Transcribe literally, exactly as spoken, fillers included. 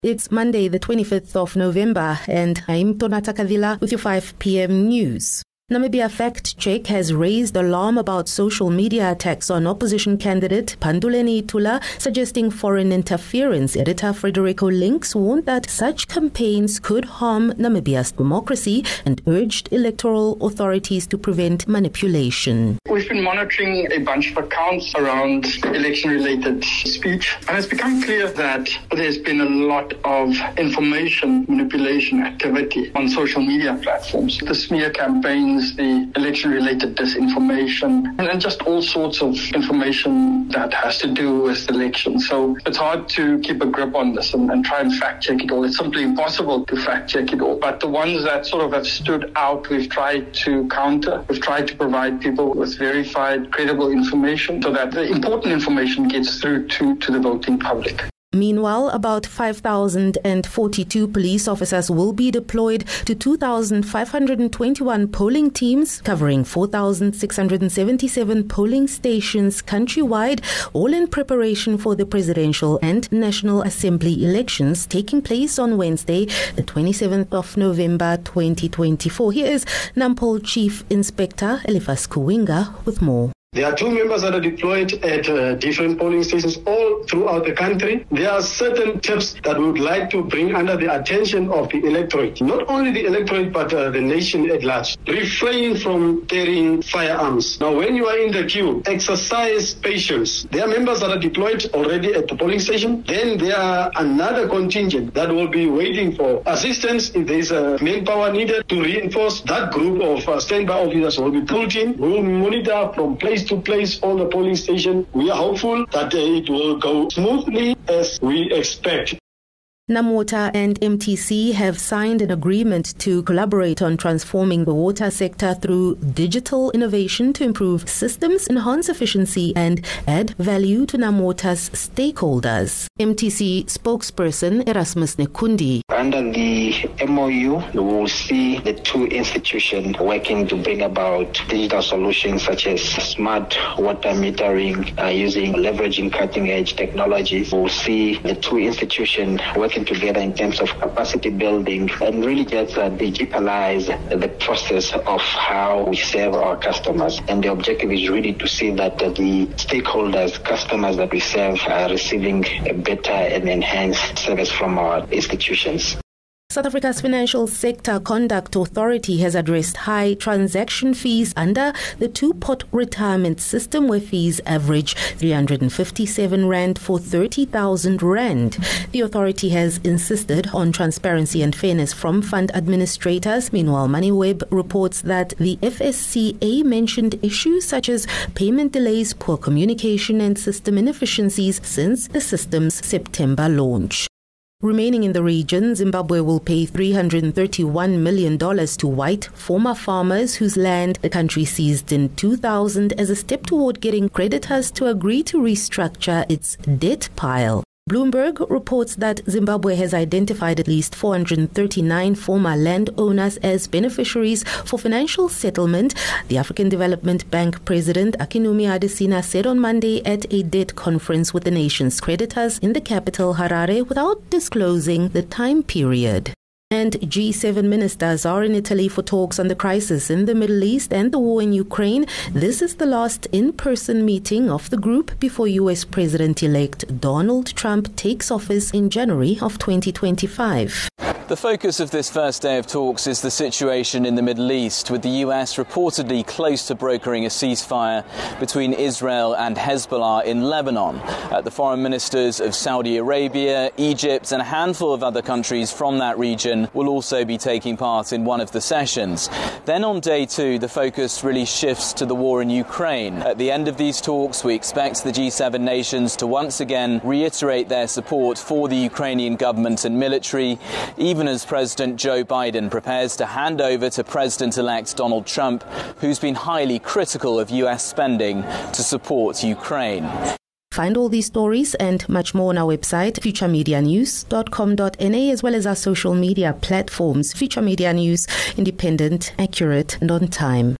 It's Monday, the twenty-fifth of November, and I'm Tonata Kadila with your five p.m. news. Namibia Fact Check has raised alarm about social media attacks on opposition candidate Panduleni Itula, suggesting foreign interference. Editor Frederico Links warned that such campaigns could harm Namibia's democracy and urged electoral authorities to prevent manipulation. We've been monitoring a bunch of accounts around election-related speech, and it's become clear that there's been a lot of information manipulation activity on social media platforms. The smear campaigns, the election-related disinformation, and then just all sorts of information that has to do with elections. So it's hard to keep a grip on this and, and try and fact-check it all. It's simply impossible to fact-check it all. But the ones that sort of have stood out, we've tried to counter. We've tried to provide people with verified, credible information so that the important information gets through to, to the voting public. Meanwhile, about five thousand forty-two police officers will be deployed to two thousand five hundred twenty-one polling teams covering four thousand six hundred seventy-seven polling stations countrywide, all in preparation for the presidential and National Assembly elections taking place on Wednesday, the twenty-seventh of November twenty twenty-four. Here is Nampol Chief Inspector Eliphas Kuwinga with more. There are two members that are deployed at uh, different polling stations all throughout the country. There are certain tips that we would like to bring under the attention of the electorate. Not only the electorate, but uh, the nation at large. Refrain from carrying firearms. Now, when you are in the queue, exercise patience. There are members that are deployed already at the polling station. Then there are another contingent that will be waiting for assistance if there is a manpower needed to reinforce. That group of uh, standby officers will be pulled in. We will monitor from place to place on the polling station. We are hopeful that it will go smoothly as we expect. NamWater and M T C have signed an agreement to collaborate on transforming the water sector through digital innovation to improve systems, enhance efficiency and add value to NamWater's stakeholders. M T C spokesperson Erasmus Nekundi. Under the M O U, you will see the two institutions working to bring about digital solutions such as smart water metering uh, using leveraging cutting-edge technologies. We'll see the two institutions working together in terms of capacity building and really just uh, digitalize the process of how we serve our customers. And the objective is really to see that uh, the stakeholders, customers that we serve are receiving a better and enhanced service from our institutions. South Africa's Financial Sector Conduct Authority has addressed high transaction fees under the two-pot retirement system, where fees average three hundred fifty-seven rand for thirty thousand rand. The authority has insisted on transparency and fairness from fund administrators. Meanwhile, MoneyWeb reports that the F S C A mentioned issues such as payment delays, poor communication and system inefficiencies since the system's September launch. Remaining in the region, Zimbabwe will pay three hundred thirty-one million dollars to white former farmers whose land the country seized in two thousand as a step toward getting creditors to agree to restructure its debt pile. Bloomberg reports that Zimbabwe has identified at least four hundred thirty-nine former landowners as beneficiaries for financial settlement. The African Development Bank President Akinwumi Adesina said on Monday at a debt conference with the nation's creditors in the capital Harare without disclosing the time period. And G seven ministers are in Italy for talks on the crisis in the Middle East and the war in Ukraine. This is the last in-person meeting of the group before U S President-elect Donald Trump takes office in January of twenty twenty-five. The focus of this first day of talks is the situation in the Middle East, with the U S reportedly close to brokering a ceasefire between Israel and Hezbollah in Lebanon. Uh, the foreign ministers of Saudi Arabia, Egypt and a handful of other countries from that region will also be taking part in one of the sessions. Then on day two, the focus really shifts to the war in Ukraine. At the end of these talks, we expect the G seven nations to once again reiterate their support for the Ukrainian government and military, even as President Joe Biden prepares to hand over to President-elect Donald Trump, who's been highly critical of U S spending to support Ukraine. Find all these stories and much more on our website, future media news dot com dot n a, as well as our social media platforms. Future Media News, independent, accurate and on time.